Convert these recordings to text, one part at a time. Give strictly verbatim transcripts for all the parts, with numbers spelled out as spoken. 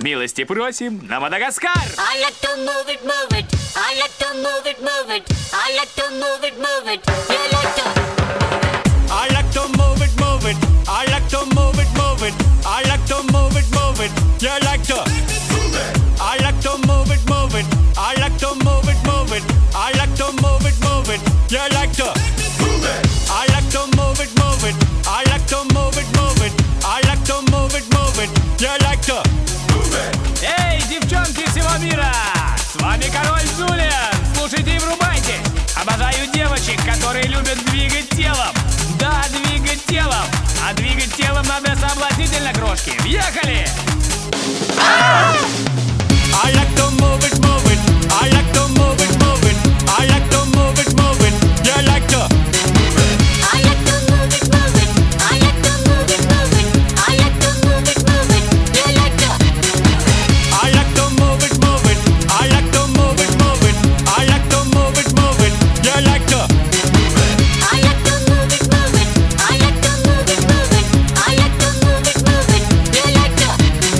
Милости просим на Мадагаскар! I like to move it, move it. I like to move it, move it. I like to move it, move it. You like to. I like to move it, move it. I like to move it, move it. I like to move it, move it. You like to. Move it. I like to move it, move it. I like to move it, move it. I like to move it, move it. You like to. Move it. I like to move it, move it. I like to move it, move it. I like to move it, move it. You like to. Эй, девчонки всего мира! С вами король Джулиан! Слушайте и врубайте! Обожаю девочек, которые любят двигать телом! Да, двигать телом! А двигать телом надо соблазнительно, крошки! Въехали! I like to move it, move it. I like to move it, move it. I like to move it, move it. You like to. I like to move it, move it. I like to move it, move it. I like to move it, move it. You like to. I like to move it, move it. I like to move it, move it. I like to move it, move it. You like to. I like to move it, move it. I like to move it, move it. I like to move it, move it. You like to.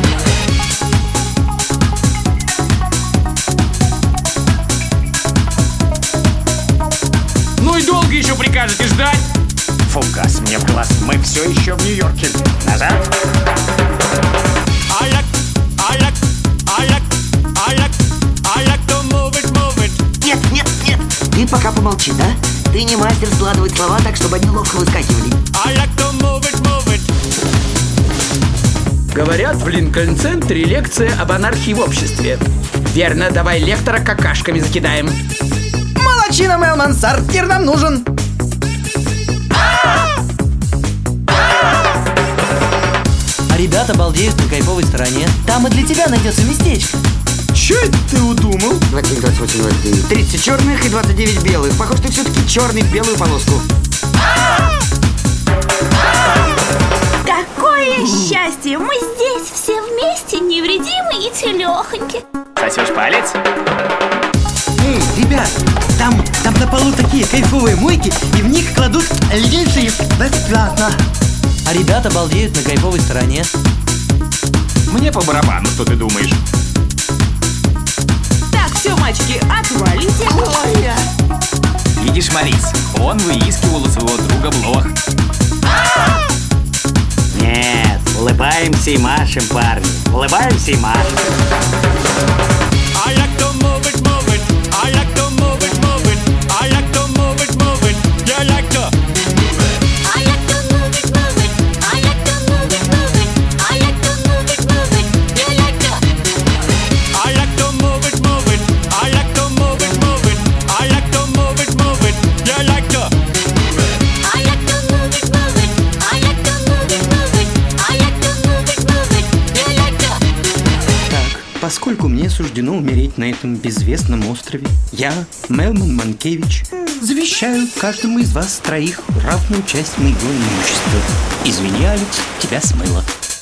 Ну и долго еще прикажете ждать? Фугас мне в глаз, мы все еще в Нью-Йорке. Назад! I like, I like, I like, I like, I like to move it, move it. Нет, нет, нет. Ты пока помолчи, да? Ты не мастер складывать слова так, чтобы они ловко выскакивали. I like to move it, move it. Говорят, в Линкольн-центре лекция об анархии в обществе. Верно, давай лектора какашками закидаем. Молодчина, Мелман, сортир нам нужен. А ребята балдеют на кайфовой стороне. Там и для тебя найдется местечко. Че это ты удумал? двадцать семь, двадцать восемь, двадцать девять. тридцать черных и двадцать девять белых. Похоже, ты все-таки черный в белую полоску. Какое счастье! Мы здесь все вместе, невредимы и целехоньки. Сосешь палец? Эй, ребят, там, там на полу такие кайфовые мойки, и в них кладут лежи бесплатно. А ребята балдеют на кайфовой стороне. Мне по барабану, что ты думаешь? Так, все, мальчики, отвалите. Видишь, Марис, он выискивал у своего друга блох. Нет, улыбаемся и машем, парни. Улыбаемся и машем. I like to move it, move it. I like to move it, move it. I like to move it, move it. You like to. I like to move it, move it. I like to move it, move it. I like to move it, move it. You like to. I like to move it, move it. I like to move it, move it. I like to move it, move it. You like to. I like to move it, move it. I like to move it, move it. I like to move it, move it. You like to. Так, поскольку мне суждено умереть на этом безвестном острове, я, Мелман Манкевич, завещаю каждому из вас троих равную часть моего имущества. Извини, Алекс, тебя смыло.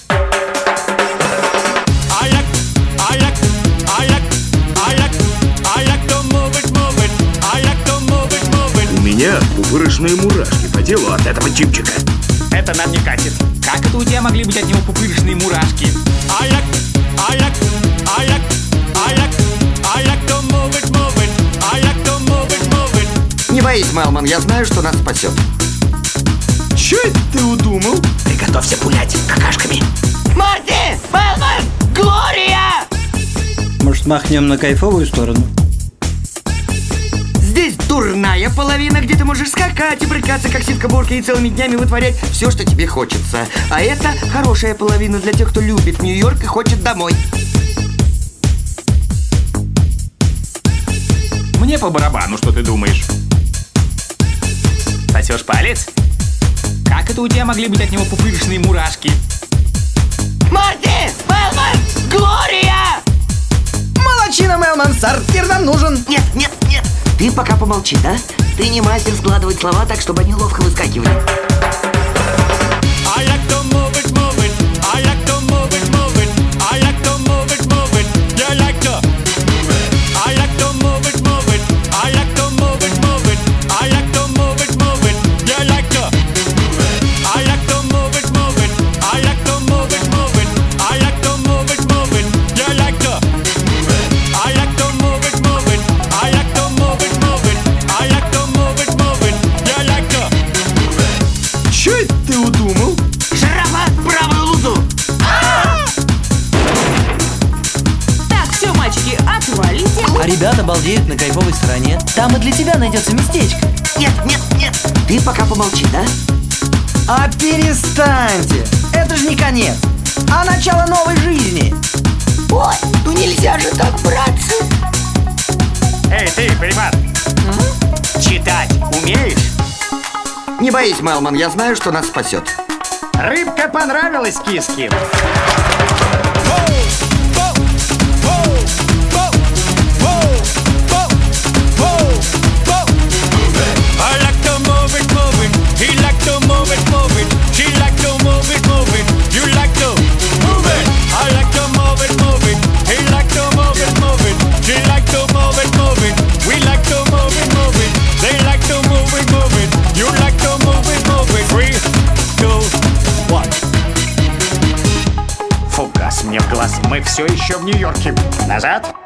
I like, I like, I like, I like, I like to move it, move it. I like to move it, move it. У меня пупырышные мурашки по делу от этого типчика. Это нам не катит. Как это у тебя могли быть от него пупырышные мурашки? I like, I like, I like, I like, I like to move it, move it. I like to move it, move it. Не боись, Мелман, я знаю, что нас спасет. Че это ты удумал? Приготовься пулять какашками. Марти! Мелман! Глория! Может, махнем на кайфовую сторону? Здесь дурная половина, где ты можешь скакать и брыкаться, как ситка-бурка, и целыми днями вытворять все, что тебе хочется. А это хорошая половина для тех, кто любит Нью-Йорк и хочет домой. Мне по барабану, что ты думаешь? Сосешь палец? Как это у тебя могли быть от него пупырышные мурашки? Марти! Мелман! Глория! Молодчина, Мелман, сортир нам нужен. Нет, нет, нет. Ты пока помолчи, да? Ты не мастер складывать слова так, чтобы они ловко выскакивали. I like to move it, move it. I like to move it, move it. I like to move it, move it. You like to. I like to move it, move it. I like to move it, move it. I like to move it, move it. You like to. I like to move it, move it. I like to move it, move it. I like to move it, move it. А ребята балдеют на кайфовой стороне. Там и для тебя найдется местечко. Нет, нет, нет. Ты пока помолчи, да? А перестаньте! Это же не конец, а начало новой жизни. Ой, ну нельзя же так, братцы. Эй, ты, примат! Читать умеешь? Не боись, Мелман, я знаю, что нас спасет. Рыбка понравилась киске. Фу, газ мне в глаз. Мы все еще в Нью-Йорке. Назад.